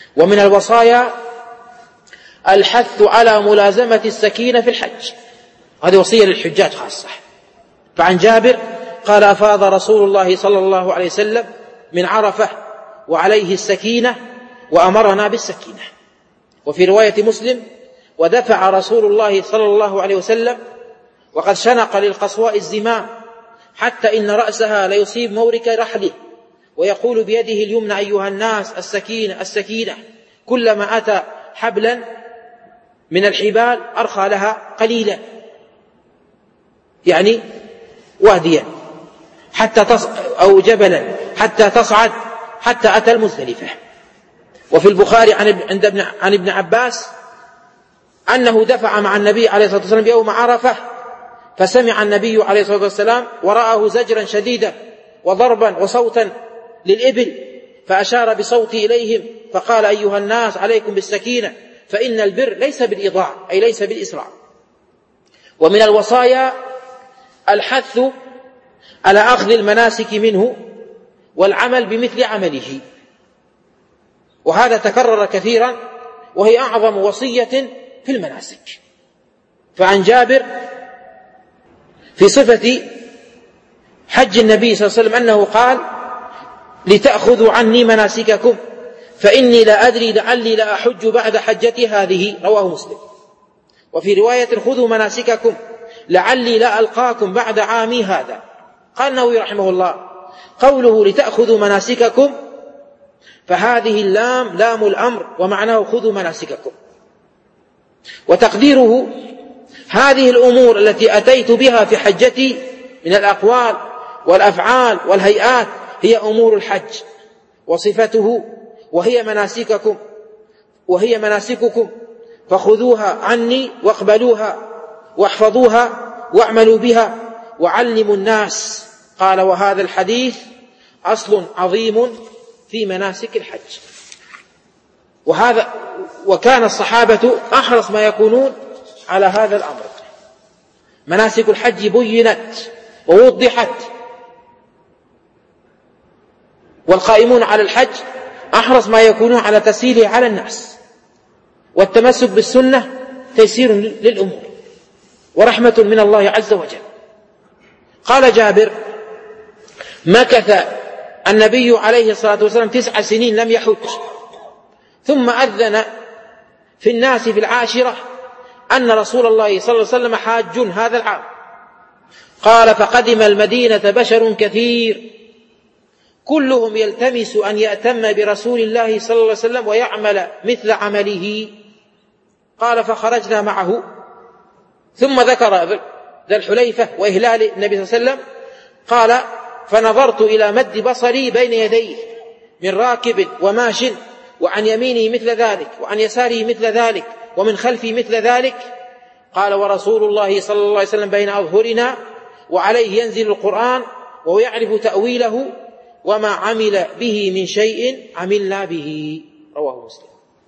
ومن الوصايا الحث على ملازمة السكينة في الحج، هذه وصية للحجاج خاصة. فعن جابر قال: أفاض رسول الله صلى الله عليه وسلم من عرفة وعليه السكينة وأمرنا بالسكينة. وفي رواية مسلم: ودفع رسول الله صلى الله عليه وسلم وقد شنق للقصواء الزمام حتى إن رأسها ليصيب مورك رحله، ويقول بيده اليمنى: أيها الناس السكينة السكينة، كلما أتى حبلا من الحبال أرخى لها قليلا، يعني واديا أو جبلا حتى تصعد حتى أتى المزدلفة. وفي البخاري عن ابن عباس أنه دفع مع النبي عليه الصلاة والسلام يوم عرفة، فسمع النبي عليه الصلاة والسلام وراءه زجرا شديدا وضربا وصوتا للإبل، فأشار بصوته إليهم فقال: أيها الناس عليكم بالسكينة، فإن البر ليس بالإضاع، أي ليس بالإسراع. ومن الوصايا الحث على أخذ المناسك منه والعمل بمثل عمله، وهذا تكرر كثيرا، وهي أعظم وصية في المناسك. فعن جابر في صفة حج النبي صلى الله عليه وسلم أنه قال: لتأخذوا عني مناسككم فإني لا أدري لعلي لا أحج بعد حجتي هذه، رواه مسلم. وفي رواية: خذوا مناسككم لعلي لا ألقاكم بعد عامي هذا. قال النووي رحمه الله: قوله لتأخذوا مناسككم فهذه اللام لام الأمر، ومعناه خذوا مناسككم، وتقديره هذه الأمور التي أتيت بها في حجتي من الأقوال والأفعال والهيئات هي أمور الحج وصفته، وهي مناسككم، فخذوها عني واقبلوها واحفظوها واعملوا بها وعلموا الناس. قال: وهذا الحديث أصل عظيم في مناسك الحج. وكان الصحابة أحرص ما يكونون على هذا الأمر. مناسك الحج بينت ووضحت، والقائمون على الحج أحرص ما يكونون على تسهيله على الناس، والتمسك بالسنة تيسير للأمور ورحمة من الله عز وجل. قال جابر: مكث النبي عليه الصلاة والسلام 9 سنين لم يحج، ثم أذن في الناس في 10 أن رسول الله صلى الله عليه وسلم حاج هذا العام. قال: فقدم المدينة بشر كثير كلهم يلتمس أن يأتم برسول الله صلى الله عليه وسلم ويعمل مثل عمله. قال: فخرجنا معه. ثم ذكر ذا الحليفة وإهلال النبي صلى الله عليه وسلم. قال: فنظرت إلى مد بصري بين يديه من راكب وماش، وعن يمينه مثل ذلك وعن يساره مثل ذلك ومن خلفه مثل ذلك. قال: ورسول الله صلى الله عليه وسلم بين أظهرنا، وعليه ينزل القرآن وهو يعرف تأويله، وما عمل به من شيء عملنا به. رواه مسلم.